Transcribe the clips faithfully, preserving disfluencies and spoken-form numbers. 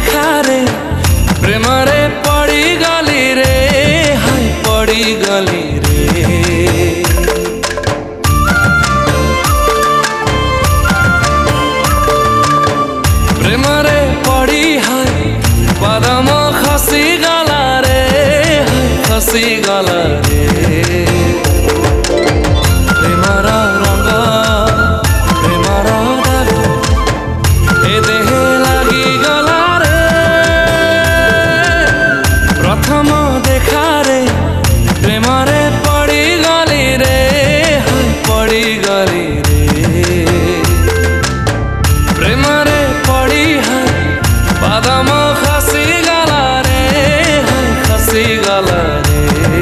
देखारे प्रेम रे पड़ी गली रे हाय पड़ी गली रे। प्रेम रे पड़ी हाय पदम खसी गला रे हाय खसी गला रे। प्रेमर रंग प्रेमर दाग ए देहे लगी गला रे। प्रथम देखारे प्रेम रे पड़ी गली रे हाय पड़ी गली रे। प्रेम रे पड़ी हाय पदम खसी गला रे हाय खसी गला रे।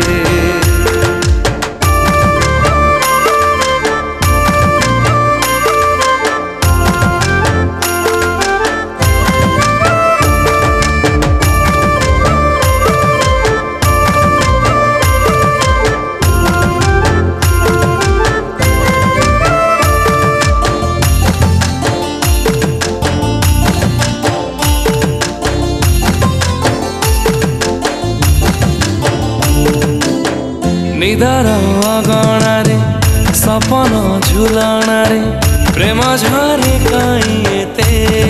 निदार अगणारे सपन झुलणारे प्रेम झरे कहीं एते।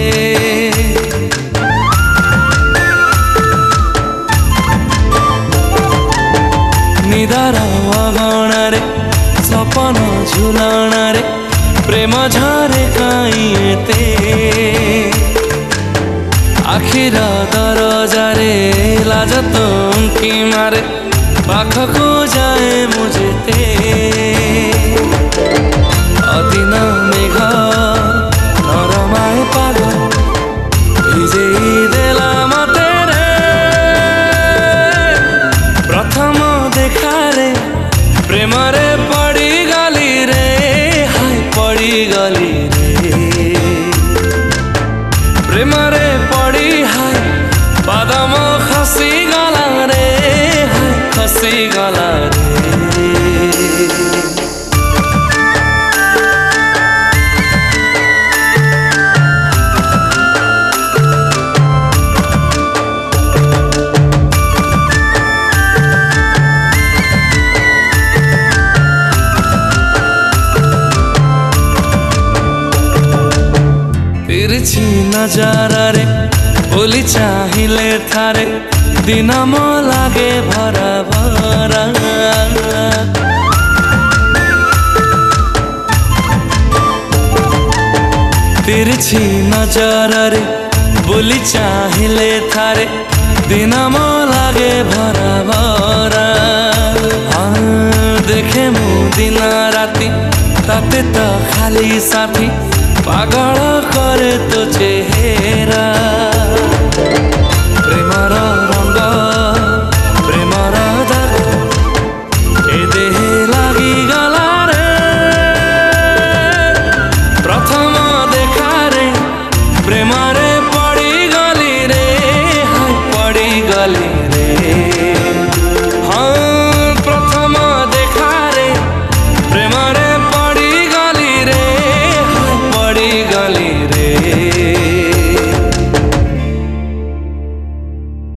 निदार अगणारे सपन झुलणारे प्रेम झरे कहीं एते। आखिर दरजारे लाज तुमकी मारे पाखको जाए मुझे ते। अदिन मेघ नरमाए पाग भिजेई देला मते रे। प्रथम देखारे प्रेम रे पड़ी गली रे हाय पड़ी गली रे। प्रेम रे पड़ी हाय पदम खसी गला रे हाय खसी गला रे। तिरछी नजर रे बोली चाहिले थारे दिन मो लागे भरा भरा। तिरछी नजर रे बोली चाहिले थारे दिन मो लागे भरा भरा। हाँ देखे मु दिन राति ताते तो खाली साथी पागल करे तो चेहरा।